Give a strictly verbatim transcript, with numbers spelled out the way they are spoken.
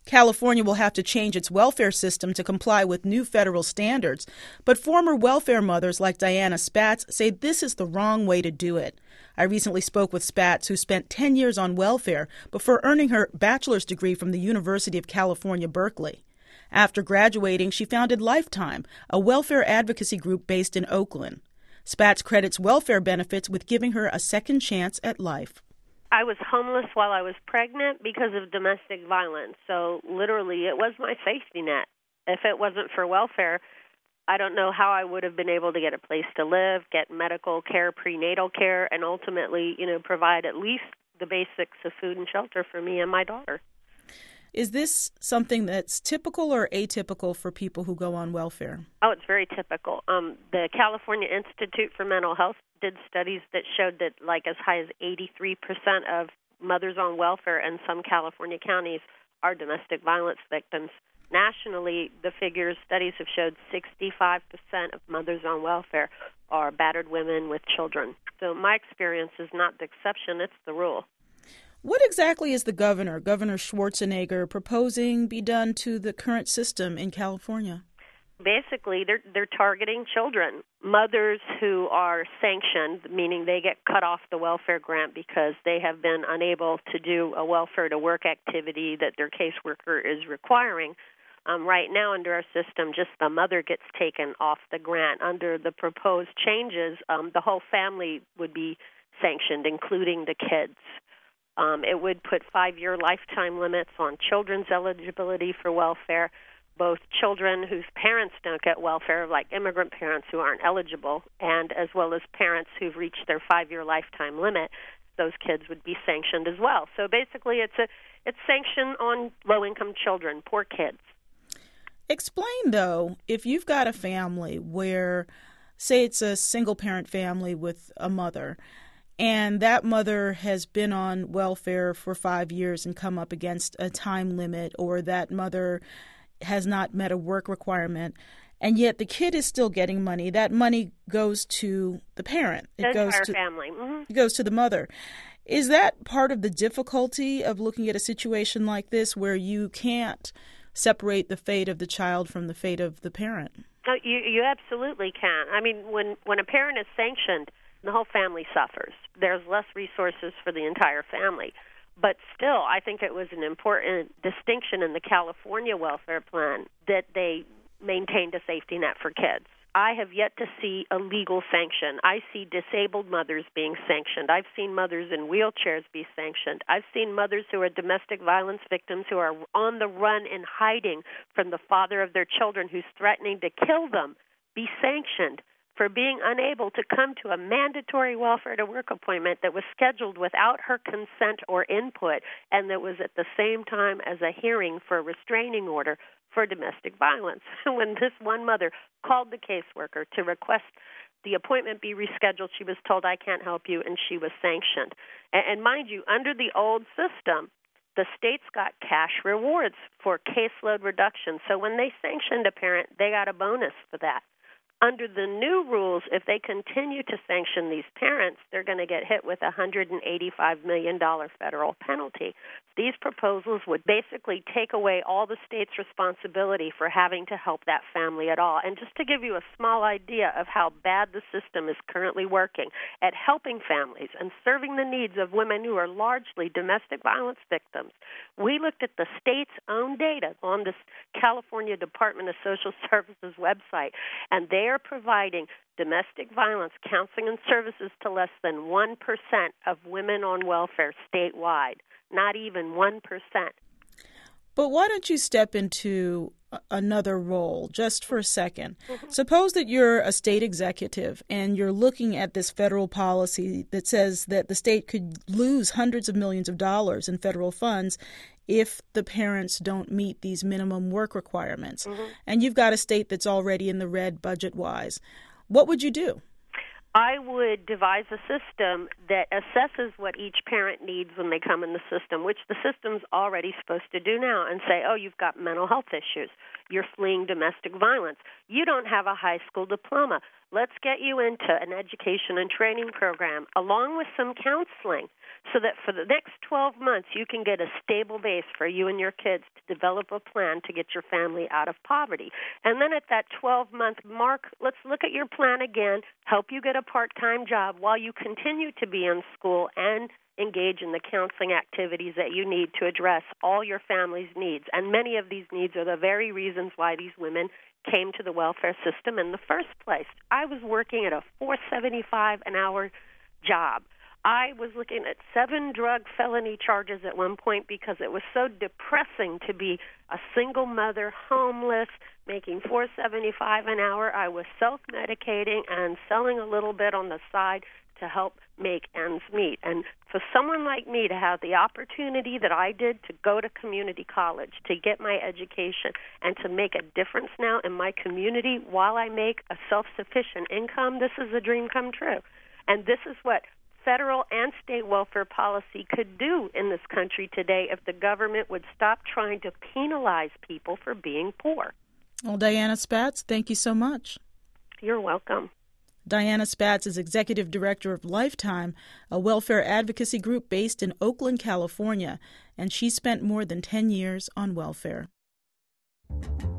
California will have to change its welfare system to comply with new federal standards, but former welfare mothers like Diana Spatz say this is the wrong way to do it. I recently spoke with Spatz, who spent ten years on welfare before earning her bachelor's degree from the University of California, Berkeley. After graduating, she founded Lifetime, a welfare advocacy group based in Oakland. Spatz credits welfare benefits with giving her a second chance at life. I was homeless while I was pregnant because of domestic violence. So literally, it was my safety net. If it wasn't for welfare, I don't know how I would have been able to get a place to live, get medical care, prenatal care, and ultimately, you know, provide at least the basics of food and shelter for me and my daughter. Is this something that's typical or atypical for people who go on welfare? Oh, it's very typical. Um, the California Institute for Mental Health did studies that showed that like as high as eighty-three percent of mothers on welfare in some California counties are domestic violence victims. Nationally, the figures, studies have showed sixty-five percent of mothers on welfare are battered women with children. So my experience is not the exception, it's the rule. What exactly is the governor, Governor Schwarzenegger, proposing be done to the current system in California? Basically, they're they're targeting children, mothers who are sanctioned, meaning they get cut off the welfare grant because they have been unable to do a welfare-to-work activity that their caseworker is requiring. Um, right now, under our system, just the mother gets taken off the grant. Under the proposed changes, um, the whole family would be sanctioned, including the kids. Um, it would put five-year lifetime limits on children's eligibility for welfare. Both children whose parents don't get welfare, like immigrant parents who aren't eligible, and as well as parents who've reached their five-year lifetime limit, those kids would be sanctioned as well. So basically, it's a it's sanction on low-income children, poor kids. Explain, though, if you've got a family where, say it's a single-parent family with a mother, and that mother has been on welfare for five years and come up against a time limit, or that mother has not met a work requirement, and yet the kid is still getting money. That money goes to the parent. It the goes entire to family. Mm-hmm. It goes to the mother. Is that part of the difficulty of looking at a situation like this, where you can't separate the fate of the child from the fate of the parent? Oh, you you absolutely can. I mean, when when a parent is sanctioned, the whole family suffers. There's less resources for the entire family. But still, I think it was an important distinction in the California welfare plan that they maintained a safety net for kids. I have yet to see a legal sanction. I see disabled mothers being sanctioned. I've seen mothers in wheelchairs be sanctioned. I've seen mothers who are domestic violence victims who are on the run and hiding from the father of their children who's threatening to kill them be sanctioned for being unable to come to a mandatory welfare-to-work appointment that was scheduled without her consent or input, and that was at the same time as a hearing for a restraining order for domestic violence. When this one mother called the caseworker to request the appointment be rescheduled, she was told, "I can't help you," and she was sanctioned. And, and mind you, under the old system, the states got cash rewards for caseload reduction. So when they sanctioned a parent, they got a bonus for that. Under the new rules, if they continue to sanction these parents, they're going to get hit with a one hundred eighty-five million dollars federal penalty. These proposals would basically take away all the state's responsibility for having to help that family at all. And just to give you a small idea of how bad the system is currently working at helping families and serving the needs of women who are largely domestic violence victims, we looked at the state's own data on this California Department of Social Services website, and they are providing domestic violence counseling and services to less than one percent of women on welfare statewide. Not even one percent. But why don't you step into another role just for a second? Mm-hmm. Suppose that you're a state executive and you're looking at this federal policy that says that the state could lose hundreds of millions of dollars in federal funds if the parents don't meet these minimum work requirements. Mm-hmm. And you've got a state that's already in the red budget-wise. What would you do? I would devise a system that assesses what each parent needs when they come in the system, which the system's already supposed to do now, and say, oh, you've got mental health issues. You're fleeing domestic violence. You don't have a high school diploma. Let's get you into an education and training program along with some counseling so that for the next twelve months you can get a stable base for you and your kids to develop a plan to get your family out of poverty. And then at that twelve-month mark, let's look at your plan again, help you get a part-time job while you continue to be in school and engage in the counseling activities that you need to address all your family's needs. And many of these needs are the very reasons why these women came to the welfare system in the first place. I was working at a four dollars and seventy-five cents an hour job. I was looking at seven drug felony charges at one point because it was so depressing to be a single mother, homeless, making four dollars and seventy-five cents an hour. I was self-medicating and selling a little bit on the side to help make ends meet. And for someone like me to have the opportunity that I did to go to community college, to get my education, and to make a difference now in my community while I make a self-sufficient income, this is a dream come true. And this is what federal and state welfare policy could do in this country today if the government would stop trying to penalize people for being poor. Well, Diana Spatz, thank you so much. You're welcome. Diana Spatz is Executive Director of Lifetime, a welfare advocacy group based in Oakland, California, and she spent more than ten years on welfare.